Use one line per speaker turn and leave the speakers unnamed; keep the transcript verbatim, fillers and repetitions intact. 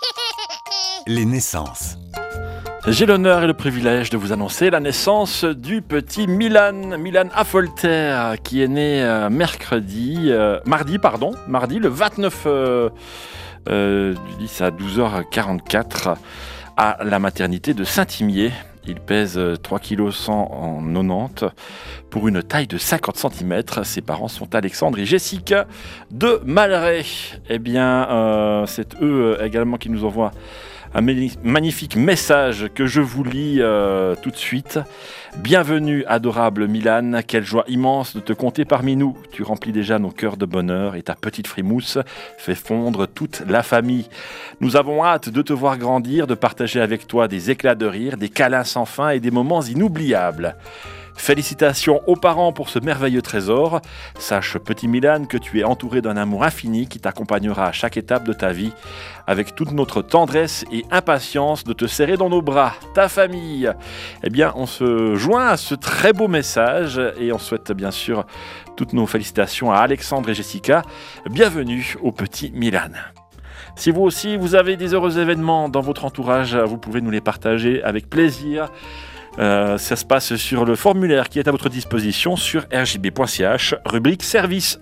Les naissances.
J'ai l'honneur et le privilège de vous annoncer la naissance du petit Milan, Milan Affolter, qui est né euh, mercredi, euh, mardi, pardon, mardi, le vingt-neuf euh, euh, du dix à douze heures quarante-quatre à la maternité de Saint-Imier. Il pèse trois virgule cent quatre-vingt-dix pour une taille de cinquante centimètres. Ses parents sont Alexandre et Jessica de Malray. Eh bien, euh, c'est eux également qui nous envoient un magnifique message que je vous lis euh, tout de suite. Bienvenue, adorable Milan. Quelle joie immense de te compter parmi nous. Tu remplis déjà nos cœurs de bonheur et ta petite frimousse fait fondre toute la famille. Nous avons hâte de te voir grandir, de partager avec toi des éclats de rire, des câlins sans fin et des moments inoubliables. Félicitations aux parents pour ce merveilleux trésor. Sache, petit Milan, que tu es entouré d'un amour infini qui t'accompagnera à chaque étape de ta vie, avec toute notre tendresse et impatience de te serrer dans nos bras. Ta famille. Eh bien, on se joint à ce très beau message et on souhaite bien sûr toutes nos félicitations à Alexandre et Jessica. Bienvenue au petit Milan. Si vous aussi, vous avez des heureux événements dans votre entourage, vous pouvez nous les partager avec plaisir. Euh, ça se passe sur le formulaire qui est à votre disposition sur r j b point c h, rubrique service.